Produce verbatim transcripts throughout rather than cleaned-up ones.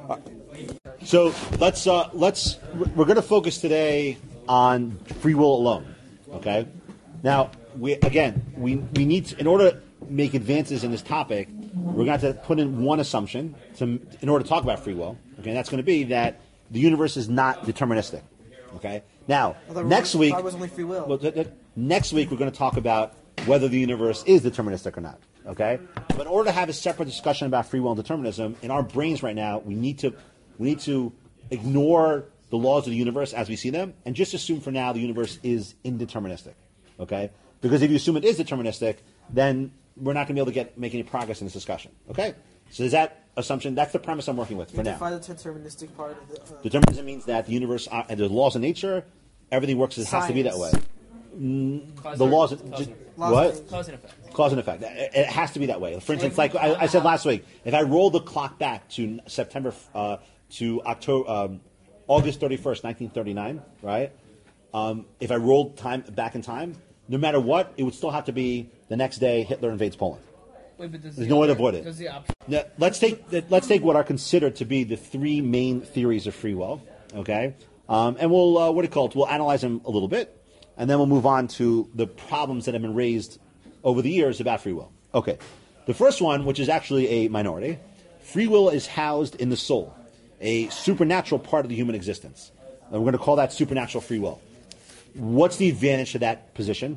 So let's uh, let's we're going to focus today on free will alone. Okay. Now we again we we need to, in order to make advances in this topic, we're going to have to put in one assumption to in order to talk about free will. Okay, and that's going to be that the universe is not deterministic. Okay. Now next week, was only free will. Well, th- th- next week we're going to talk about whether the universe is deterministic or not. Okay. But in order to have a separate discussion about free will and determinism, in our brains right now, we need to we need to ignore the laws of the universe as we see them, and just assume for now the universe is indeterministic. Okay? Because if you assume it is deterministic, then we're not going to be able to get make any progress in this discussion. Okay? So is that assumption? That's the premise I'm working with for now. Define the deterministic part of the. Uh, Determinism means that the universe, uh, the laws of nature, everything works. It has to be that way. Mm, the laws, of, just, what? Cause and effect. Cause and effect. It, it has to be that way. For instance, like I, I said last week, if I roll the clock back to September. Uh, to October, um, August thirty-first, nineteen thirty-nine, right? Um, if I rolled time back in time, no matter what, it would still have to be the next day Hitler invades Poland. Wait, but does There's the no way to other- avoid it. does the option- Now, let's take let's take what are considered to be the three main theories of free will, okay? Um, and we'll uh, what do you call it? We'll analyze them a little bit, and then we'll move on to the problems that have been raised over the years about free will. Okay, the first one, which is actually a minority, free will is housed in the soul, a supernatural part of the human existence. And we're going to call that supernatural free will. What's the advantage to that position?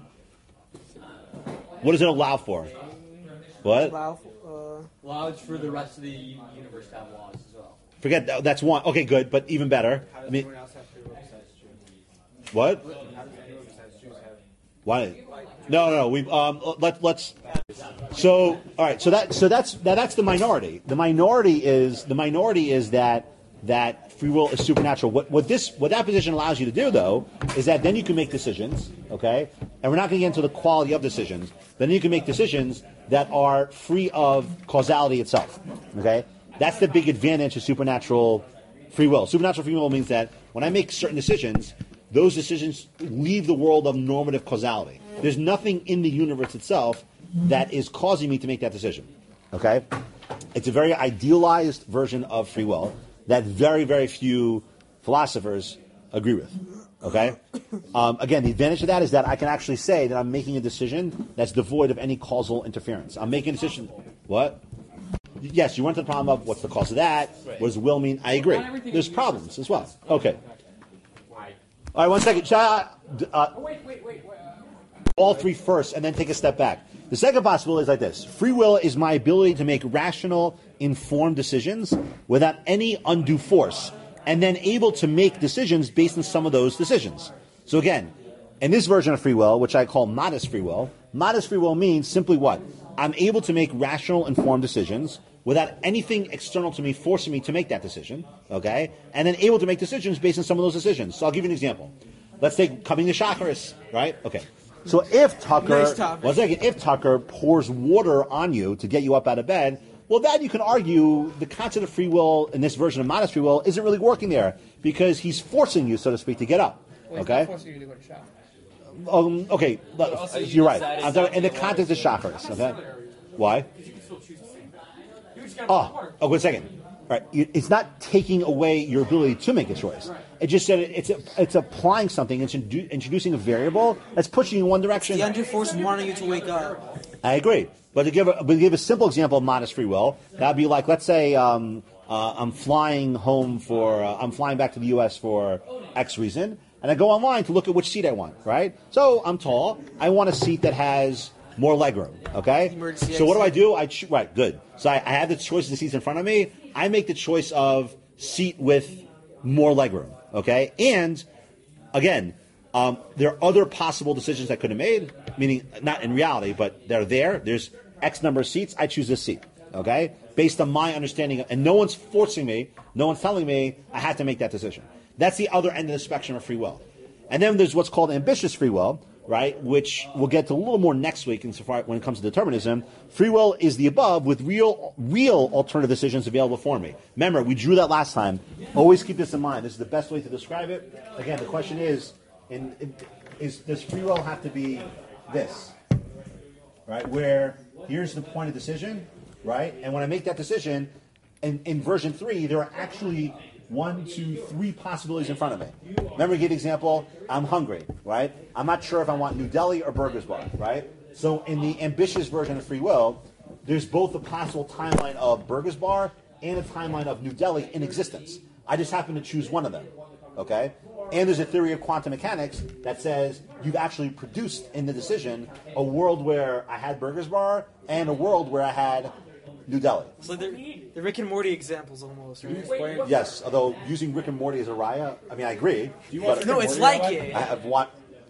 What does it allow for? What? allow, uh, Allows for the rest of the universe to have laws as well. Forget that. That's one. Okay, good, but even better. How I does mean, anyone else have free will besides Jews? what? How does anyone besides Jews have? Why? No, no, no. We um, let let's. So all right. So that so that's that, that's the minority. The minority is the minority is that that free will is supernatural. What what this what that position allows you to do though is that then you can make decisions. Okay, and we're not going to get into the quality of decisions. Then you can make decisions that are free of causality itself. Okay, that's the big advantage of supernatural free will. Supernatural free will means that when I make certain decisions, those decisions leave the world of normative causality. There's nothing in the universe itself that is causing me to make that decision. Okay? It's a very idealized version of free will that very, very few philosophers agree with. Okay? Um, again, the advantage of that is that I can actually say that I'm making a decision that's devoid of any causal interference. I'm making a decision. What? Yes, you went to the problem of what's the cause of that? What does will mean? I agree. There's problems as well. Okay. All right, one second. Uh, uh, Wait, wait, wait, wait. all three first, and then take a step back. The second possibility is like this. Free will is my ability to make rational, informed decisions without any undue force, and then able to make decisions based on some of those decisions. So again, in this version of free will, which I call modest free will, modest free will means simply what? I'm able to make rational, informed decisions without anything external to me forcing me to make that decision, okay? And then able to make decisions based on some of those decisions. So I'll give you an example. Let's take coming to chakras, right? Okay. So if Tucker, Nice topic. one second, if Tucker pours water on you to get you up out of bed, well, then you can argue the concept of free will in this version of modest free will isn't really working there because he's forcing you, so to speak, to get up. Wait, it's Okay. not forcing you to go to shower. Um, okay. but also you You're right. decided I'm talking in the context of chakras. Okay. Why? Oh, oh, one second. All right, you- it's not taking away your ability to make a choice. It just said it, it's it's applying something. It's indu- introducing a variable that's pushing you in one direction. the undue force wanting you to wake up. I agree. But to give a, but to give a simple example of modest free will, that'd be like, let's say um, uh, I'm flying home for, uh, I'm flying back to the U S for X reason, and I go online to look at which seat I want, right? So I'm tall. I want a seat that has more legroom, okay? Emergency So what do I exit. do? I cho- right, good. So I, I have the choice of the seats in front of me. I make the choice of seat with more legroom, okay? And again, um, there are other possible decisions I could have made, meaning not in reality, but they're there. There's X number of seats. I choose this seat, okay? Based on my understanding, and no one's forcing me, no one's telling me I have to make that decision. That's the other end of the spectrum of free will. And then there's what's called ambitious free will, right, which we'll get to a little more next week insofar when it comes to determinism. Free will is the above with real real alternative decisions available for me. Remember, we drew that last time. Always keep this in mind. This is the best way to describe it. Again, the question is, in, in, is does free will have to be this, right, where here's the point of decision, right, and when I make that decision, in, in version three, there are actually one, two, three possibilities in front of me. Remember, we gave the example, I'm hungry, right? I'm not sure if I want New Delhi or Burgers Bar, right? So in the ambitious version of free will, there's both a possible timeline of Burgers Bar and a timeline of New Delhi in existence. I just happen to choose one of them, okay? And there's a theory of quantum mechanics that says you've actually produced in the decision a world where I had Burgers Bar and a world where I had New Delhi. So the, the Rick and Morty examples almost, right? Yes, although using Rick and Morty as a raya, I mean, I agree. Do you want but No, it's like it. I have want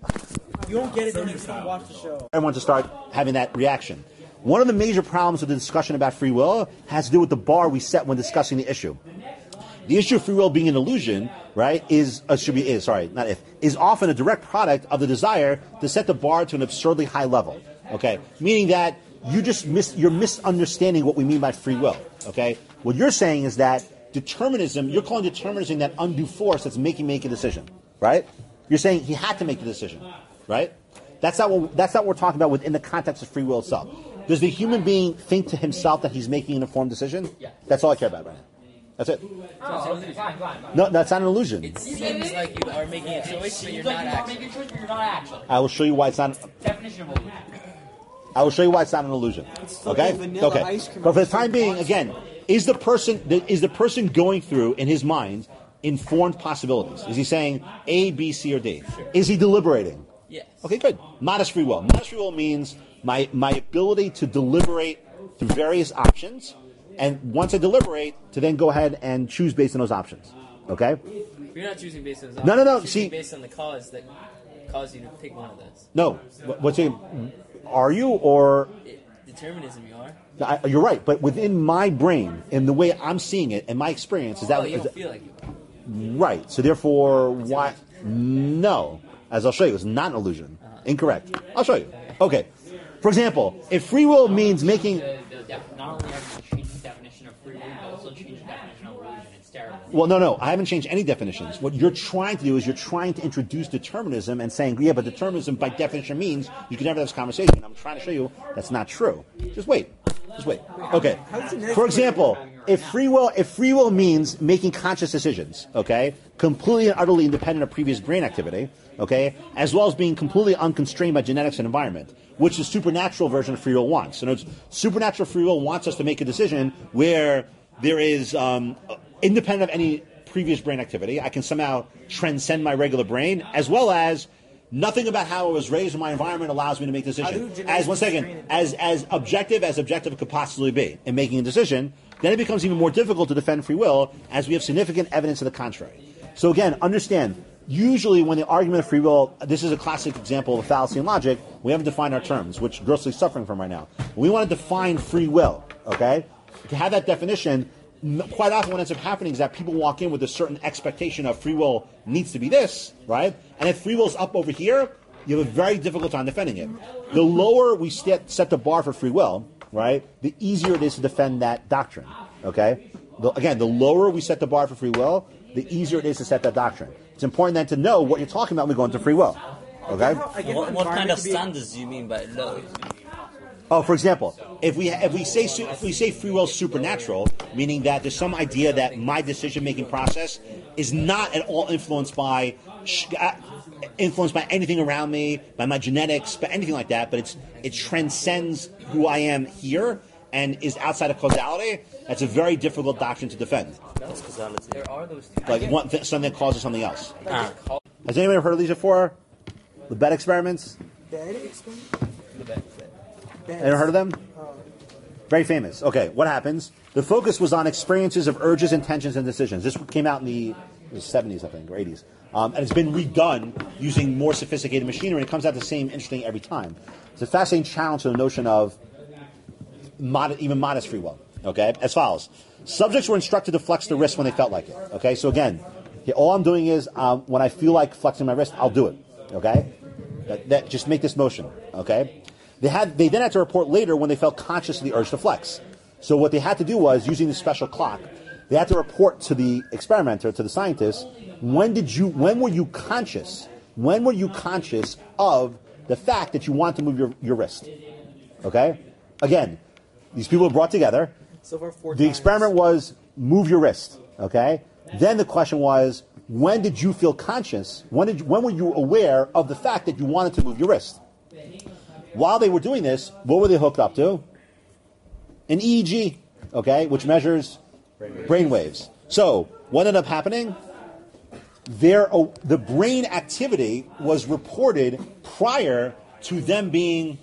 You don't get it until you don't watch the show. everyone to start having that reaction. One of the major problems with the discussion about free will has to do with the bar we set when discussing the issue. The issue of free will being an illusion, right, is, uh, should be, is, sorry, not if, is often a direct product of the desire to set the bar to an absurdly high level, okay? Meaning that you just miss, you're misunderstanding what we mean by free will, okay? What you're saying is that determinism, you're calling determinism that undue force that's making make a decision, right? You're saying he had to make the decision, right? That's not what, that's not what we're talking about within the context of free will itself. Does the human being think to himself that he's making an informed decision? Yeah. That's all I care about right now. That's it. Oh, okay, fine, fine, fine. No, that's not an illusion. It seems like you are making a choice, but you're Seems like not you are actually. making a choice, but you're not actually. I will show you why it's not. Definition of illusion. I will show you why it's not an illusion. Okay. like vanilla Okay. ice cream. But for the time being, again, is the person is the person going through in his mind informed possibilities? Is he saying A, B, C, or D? Is he deliberating? Yes. Okay, good. Modest free will. Modest free will means my my ability to deliberate through various options, and once I deliberate, to then go ahead and choose based on those options. Okay? You're not choosing based on those No, no, no, options, you're choosing see- based on the cause that caused you to pick one of those. No. What- What's it? Are you or? It, determinism, you are. I, you're right, but within my brain, and the way I'm seeing it, and my experience, is that Oh, you is don't that- feel like you are. right? So therefore, why? No, as I'll show you, it's not an illusion. Incorrect. I'll show you. Okay. For example, if free will means making. The, the def- not only have you changed the definition of free will, you also changed the definition of illusion. It's terrible. Well, no, no, I haven't changed any definitions. What you're trying to do is you're trying to introduce determinism and saying, yeah, but determinism by definition means you can never have this conversation. I'm trying to show you that's not true. Just wait. Just wait. Okay. For example, if free will, if free will means making conscious decisions, okay, completely and utterly independent of previous brain activity, okay, as well as being completely unconstrained by genetics and environment, which the supernatural version of free will wants. So, in other words, supernatural free will wants us to make a decision where there is um, independent of any previous brain activity. I can somehow transcend my regular brain, as well as nothing about how I was raised in my environment allows me to make a How decision. do genetics As one second, constrain it? as as objective as objective could possibly be in making a decision, then it becomes even more difficult to defend free will as we have significant evidence to the contrary. So again, understand. Usually, when the argument of free will, this is a classic example of fallacy in logic. We haven't defined our terms, which grossly suffering from right now. We want to define free will. Okay, to have that definition. Quite often what ends up happening is that people walk in with a certain expectation of free will needs to be this, right? And if free will's up over here, you have a very difficult time defending it. The lower we set, set the bar for free will, right, the easier it is to defend that doctrine, okay? The, again, the lower we set the bar for free will, the easier it is to set that doctrine. It's important then to know what you're talking about when we go into free will, okay? I get What, the what kind environment of to be- standards do you mean by low? Oh, for example, if we if we say su- if we say free will is supernatural, meaning that there's some idea that my decision making process is not at all influenced by sh- uh, influenced by anything around me, by my genetics, by anything like that, but it's it transcends who I am here and is outside of causality. That's a very difficult doctrine to defend. That's causality. There are those two. Like one th- something that causes something else. Ah. Has anyone ever heard of these before? The Bed experiments. Bed experiment? Bed. Ever heard of them? Very famous. Okay, what happens? The focus was on experiences of urges, intentions, and decisions. This came out in the, the seventies, I think, or eighties. Um, and it's been redone using more sophisticated machinery. It comes out the same interesting every time. It's a fascinating challenge to the notion of mod- even modest free will. Okay, as follows. Subjects were instructed to flex the wrist when they felt like it. Okay, so again, all I'm doing is um, when I feel like flexing my wrist, I'll do it. Okay? That, that, just make this motion. Okay? They had. They then had to report later when they felt conscious of the urge to flex. So what they had to do was, using this special clock, they had to report to the experimenter, to the scientist, when did you, when were you conscious? When were you conscious of the fact that you want to move your, your wrist? Okay? Again, these people were brought together. So far, four the times. experiment was move your wrist. Okay. Then the question was, when did you feel conscious? When did you, when were you aware of the fact that you wanted to move your wrist? While they were doing this, what were they hooked up to? An E E G, okay, which measures brain waves. So what ended up happening? Their, uh, the brain activity was reported prior to them being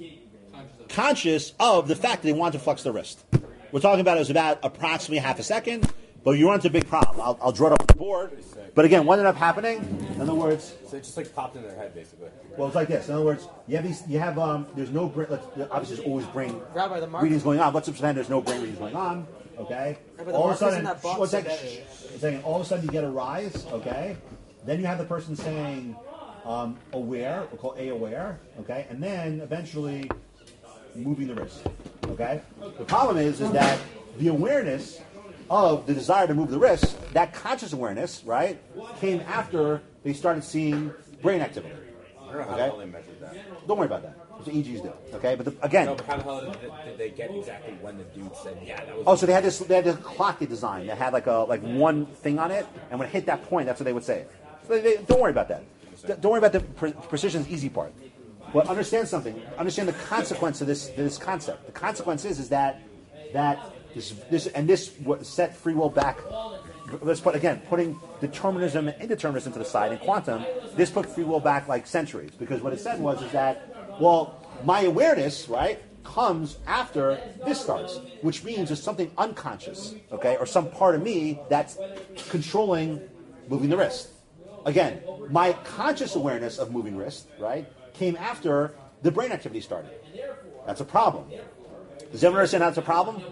conscious of the fact that they wanted to flex their wrist. We're talking about it was about approximately half a second, but you run into a big problem. I'll, I'll draw it up on the board. But again, what ended up happening? In other words, So it just like popped in their head, basically. well, it's like this. In other words, you have these. You have um. There's no brain. Let's, obviously, there's always brain Rabbi, the mark- readings going on. Let's pretend there's no brain readings going on. Okay. Rabbi, the all of a markers in sudden, that box one are second, better. shh, one second. All of a sudden, you get a rise. Okay. Then you have the person saying, um, aware. We'll call A aware. Okay. And then eventually, moving the wrist. Okay. The problem is, is that the awareness of the desire to move the wrist, that conscious awareness, right, came after they started seeing brain activity. I don't know how Okay. the hell they measured that. Don't worry about that. That's what E Gs do. Okay, but the, again, No, but how the hell did, did they get exactly when the dude said, yeah, that was... oh, so they had this they had this clock they designed that had like a like one thing on it, and when it hit that point, that's what they would say. So they, they, don't worry about that. D- Don't worry about the pre- precision is easy part. But understand something. Understand the consequence of this this concept. The consequence is is that that this this and this what set free will back. Let's put again putting determinism and indeterminism to the side in quantum. This put free will back like centuries because what it said was is that well my awareness right comes after this starts, which means there's something unconscious, okay, or some part of me that's controlling moving the wrist. Again, my conscious awareness of moving wrist right came after the brain activity started. That's a problem. Does everyone understand that's a problem?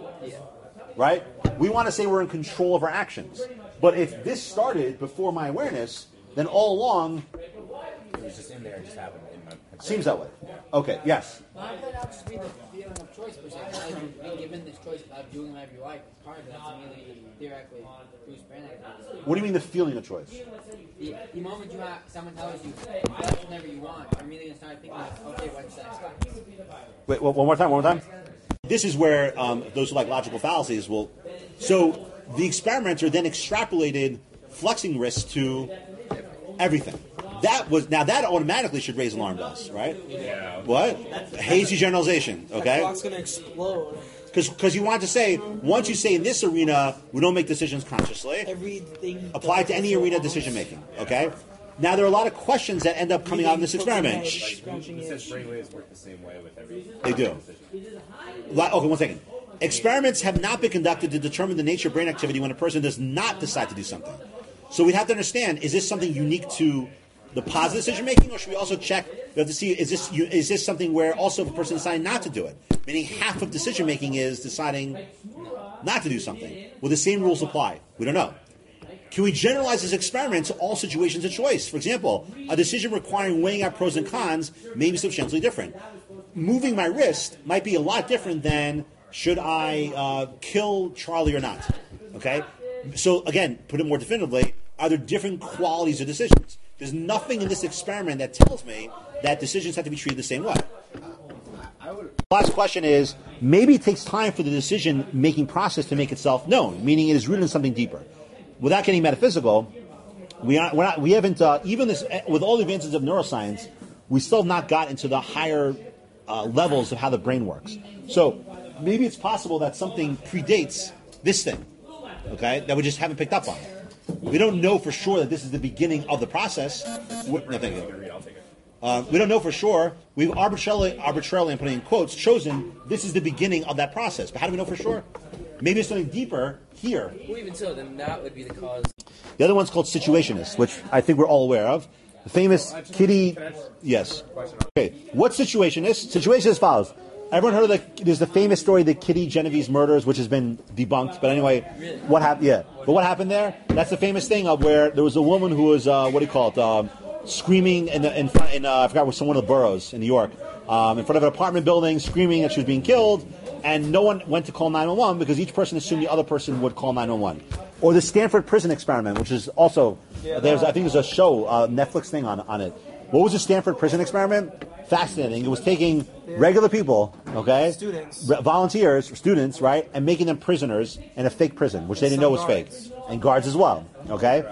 Right? We want to say we're in control of our actions. But if this started before my awareness, then all along, It was just in there, it just happened in my head. seems that way. Okay, yes. Why would that just be the feeling of choice per se? Because you've been given this choice of doing whatever you like. Part of that's immediately theoretically boost brain activity. What do you mean the feeling of choice? The, the moment you have someone tells you that's whenever you want, you're immediately gonna start thinking, okay, what's the next step? Wait, one more time, one more time. This is where um, those who like logical fallacies will. So the experimenter then extrapolated flexing wrists to everything. That was now that automatically should raise alarm bells, right? Yeah. What? Hazy generalization. That Okay. clock's gonna explode. Because you want to say once you say in this arena we don't make decisions consciously, Everything. apply to any arena decision making. Okay. Now there are a lot of questions that end up coming out in this experiment. Shh. Scratching He it. says brainwaves work the same way with every... They do. Li- Okay, one second. Experiments have not been conducted to determine the nature of brain activity when a person does not decide to do something. So we have to understand: is this something unique to the positive decision making, or should we also check? We have to see: is this is this something where also if a person deciding not to do it, meaning half of decision making is deciding not to do something? Will the same rules apply? We don't know. Can we generalize this experiment to all situations of choice? For example, a decision requiring weighing out pros and cons may be substantially different. Moving my wrist might be a lot different than should I uh, kill Charlie or not. Okay? So again, put it more definitively, are there different qualities of decisions? There's nothing in this experiment that tells me that decisions have to be treated the same way. Last question is, maybe it takes time for the decision-making process to make itself known, meaning it is rooted in something deeper. Without getting metaphysical, we are we're not we haven't uh, even this with all the advances of neuroscience, we still have not got into the higher uh, levels of how the brain works. So maybe it's possible that something predates this thing, okay, that we just haven't picked up on. We don't know for sure that this is the beginning of the process. We, no, thank you. Uh, we don't know for sure. We've arbitrarily, arbitrarily, I'm putting in quotes, chosen this is the beginning of that process. But how do we know for sure? Maybe it's something deeper here. Well, even so, then that would be the cause. The other one's called situationist, which I think we're all aware of. The famous Kitty. Yes. Okay. What's situationist? Situation is as follows. Everyone heard of the? There's the famous story, the Kitty Genovese murders, which has been debunked. But anyway, what happened? Yeah. But what happened there? That's the famous thing of where there was a woman who was uh, what do you call it? Um, screaming in the in front. In, uh, I forgot was one of the boroughs in New York, um, in front of an apartment building, screaming that she was being killed. And no one went to call nine one one because each person assumed the other person would call nine one one. Or the Stanford prison experiment, which is also, Yeah, there's, that- I think there's a show, a Netflix thing on, on it. What was the Stanford prison experiment? fascinating. It was taking regular people, okay, Students. re- volunteers, students, right, and making them prisoners in a fake prison, which they didn't know was fake, and guards as well, okay.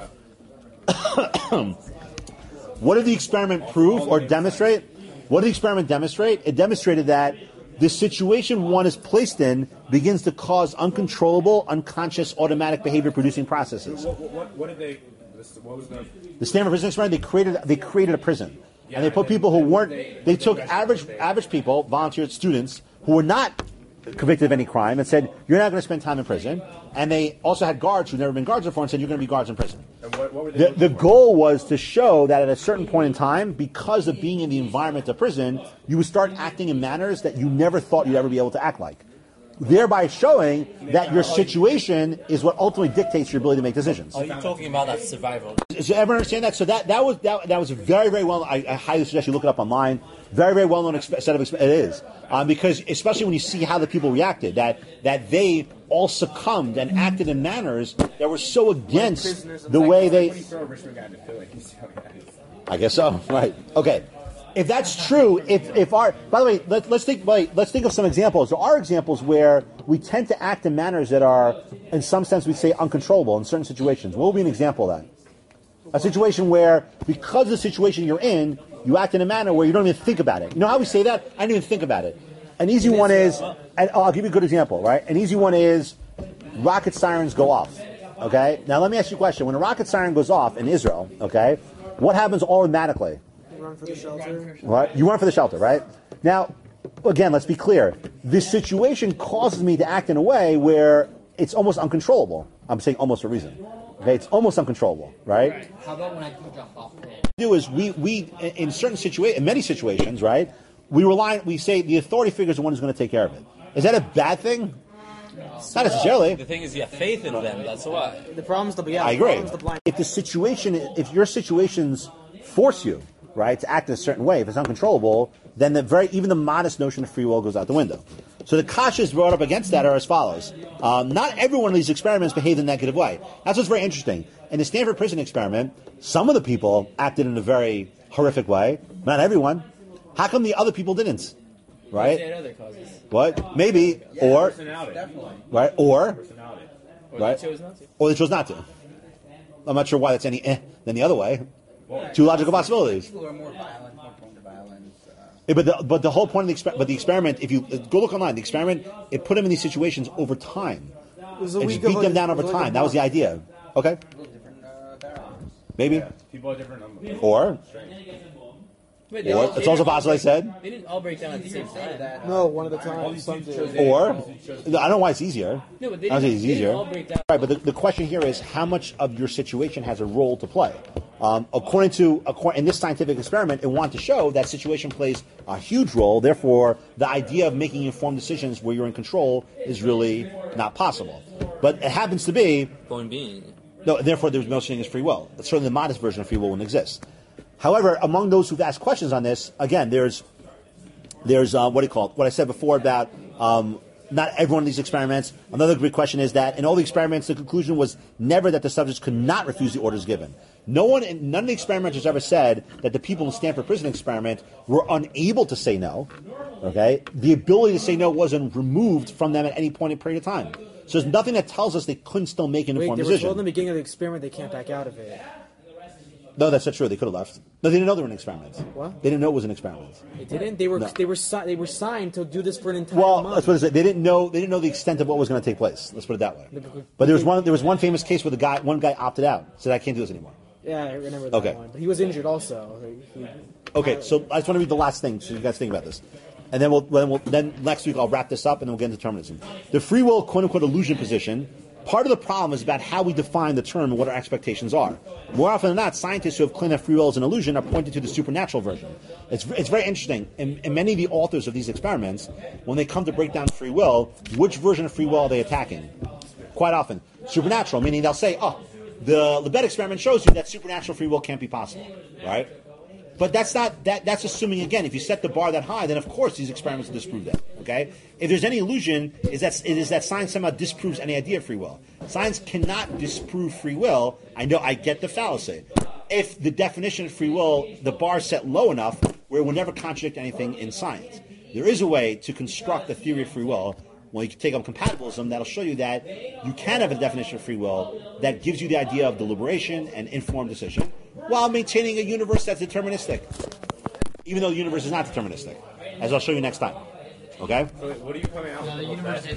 What did the experiment prove or demonstrate? What did the experiment demonstrate? It demonstrated that the situation one is placed in begins to cause uncontrollable, unconscious, automatic behavior-producing processes. What, what, what did they? What was the? The Stanford Prison Experiment, they created they created a prison, and they put people who weren't. They took average average people, volunteers, students who were not convicted of any crime, and said you're not going to spend time in prison. And they also had guards who'd never been guards before, and said you're going to be guards in prison. And what, what were they The, looking the for? goal was to show that at a certain point in time, because of being in the environment of prison, you would start acting in manners that you never thought you'd ever be able to act like. Thereby showing that your situation is what ultimately dictates your ability to make decisions. Are you talking about that survival? Does everyone understand that? So that, that was that, that was a very, very well. I, I highly suggest you look it up online. Very, very well known exp- set of exp- it is um, because especially when you see how the people reacted, that that they all succumbed and acted in manners that were so against the way they. When you throw a Richmond guy into Philly, you see how guys- I guess so. Right. Okay. If that's true, if if our by the way, let, let's think. Wait, let's think of some examples. There are examples where we tend to act in manners that are, in some sense, we say uncontrollable in certain situations. What would be an example of that? A situation where, because of the situation you're in, you act in a manner where you don't even think about it. You know how we say that? I didn't even think about it. An easy one is, and I'll give you a good example, right? An easy one is rocket sirens go off. Okay. Now let me ask you a question. When a rocket siren goes off in Israel, okay, what happens automatically? Run for the shelter. Right? You run for the shelter, right? Now, again, let's be clear. This situation causes me to act in a way where it's almost uncontrollable. I'm saying almost for a reason. Okay, it's almost uncontrollable, right? How about when I put you off pin? What we do is we, we in certain situations, in many situations, right, we rely, we say the authority figure is the one who's going to take care of it. Is that a bad thing? Not necessarily. The thing is, you have faith in them. That's why. The problem's the yeah, I the agree. problem's the blind. If the situation, if your situations force you, right, to act in a certain way, if it's uncontrollable, then the very even the modest notion of free will goes out the window. So the kashas brought up against that are as follows: um, not every one of these experiments behaved in a negative way. That's what's very interesting. In the Stanford Prison Experiment, some of the people acted in a very horrific way. Not everyone. How come the other people didn't? They Right? had other causes. What? Maybe or Personality. right or Personality. Or Right. they chose not to. or they chose not to. I'm not sure why that's any eh than the other way. Two logical possibilities. People who are more violent, more prone to violence. Uh, Yeah, but the but the whole point of the exper- but the experiment, if you uh, go look online, the experiment it put them in these situations over time. It was a It week just beat of them a- down it over was like a time. That was the month. idea. Okay, little different uh, paradigms. maybe People are different numbers. or Wait, they or all- it's they also didn't all possible. I break- said They didn't all break down at the same time. No, one at a time. Some did. or I don't know why it's easier. No, but they I don't didn't, think it's they didn't easier. all break down. Right, but the, the question here is how much of your situation has a role to play. Um, according to according, in this scientific experiment, it wanted to show that situation plays a huge role. Therefore, the idea of making informed decisions where you're in control is really not possible. But it happens to be Point being, no. Therefore, there's no such thing as free will. Certainly, the modest version of free will wouldn't exist. However, among those who've asked questions on this, again, there's there's uh, what do you call it? What I said before about um, not every one of these experiments. Another big question is that in all the experiments, the conclusion was never that the subjects could not refuse the orders given. No one, none of the experimenters ever said that the people in the Stanford Prison Experiment were unable to say no. Okay, the ability to say no wasn't removed from them at any point in period of time. So there's nothing that tells us they couldn't still make an Wait, informed they were decision. told in the beginning of the experiment they can't back out of it. No, that's not true. They could have left. No, they didn't know they were an experiment. What? They didn't know it was an experiment. They didn't. They were No. they were si- they were signed to do this for an entire Well, month. that's what it is. They didn't know. They didn't know the extent of what was going to take place. Let's put it that way. But there was one. There was one famous case where the guy, one guy opted out, said, "I can't do this anymore." Yeah, I remember that Okay. one. But he was injured also. He- Okay, so I just want to read the last thing, so you guys think about this, and then we'll then, we'll, then next week I'll wrap this up, and then we'll get into determinism. The free will, quote unquote, illusion position. Part of the problem is about how we define the term and what our expectations are. More often than not, scientists who have claimed that free will is an illusion are pointing to the supernatural version. It's, it's very interesting. And, and many of the authors of these experiments, when they come to break down free will, which version of free will are they attacking? Quite often, supernatural, meaning they'll say, oh, the Libet experiment shows you that supernatural free will can't be possible, right? But that's not that. That's assuming again. If you set the bar that high, then of course these experiments will disprove that. Okay. If there's any illusion, is that it is that science somehow disproves any idea of free will. Science cannot disprove free will. I know. I get the fallacy. If the definition of free will, the bar is set low enough, where it will never contradict anything in science. There is a way to construct a theory of free will when you take up compatibilism that'll show you that you can have a definition of free will that gives you the idea of deliberation and informed decision while maintaining a universe that's deterministic, even though the universe is not deterministic, as I'll show you next time. Okay? So what are you coming out The with? universe is